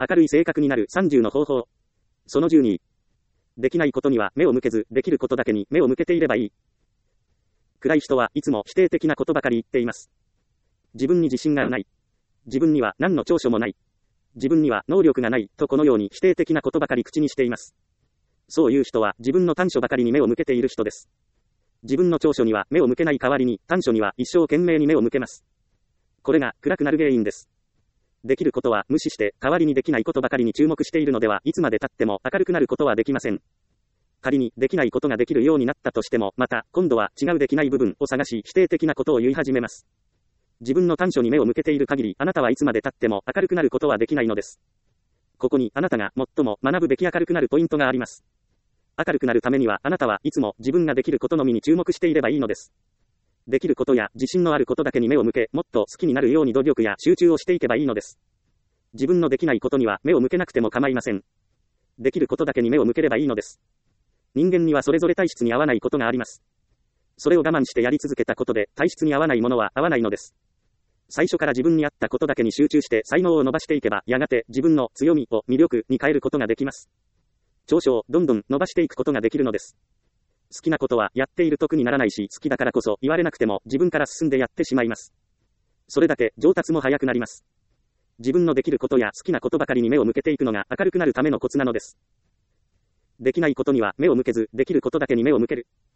明るい性格になる30の方法。その12。できないことには目を向けず、できることだけに目を向けていればいい。暗い人はいつも否定的なことばかり言っています。自分に自信がない。自分には何の長所もない。自分には能力がないとこのように否定的なことばかり口にしています。そういう人は自分の短所ばかりに目を向けている人です。自分の長所には目を向けない代わりに短所には一生懸命に目を向けます。これが暗くなる原因です。できることは無視して代わりにできないことばかりに注目しているのではいつまで経っても明るくなることはできません。仮にできないことができるようになったとしてもまた今度は違うできない部分を探し否定的なことを言い始めます。自分の短所に目を向けている限りあなたはいつまで経っても明るくなることはできないのです。ここにあなたが最も学ぶべき明るくなるポイントがあります。明るくなるためにはあなたはいつも自分ができることのみに注目していればいいのです。できることや自信のあることだけに目を向け、もっと好きになるように努力や集中をしていけばいいのです。自分のできないことには目を向けなくても構いません。できることだけに目を向ければいいのです。人間にはそれぞれ体質に合わないことがあります。それを我慢してやり続けたことで体質に合わないものは合わないのです。最初から自分に合ったことだけに集中して才能を伸ばしていけばやがて自分の強みを魅力に変えることができます。長所をどんどん伸ばしていくことができるのです。好きなことはやっている得にならないし、好きだからこそ言われなくても自分から進んでやってしまいます。それだけ上達も早くなります。自分のできることや好きなことばかりに目を向けていくのが明るくなるためのコツなのです。できないことには目を向けず、できることだけに目を向ける。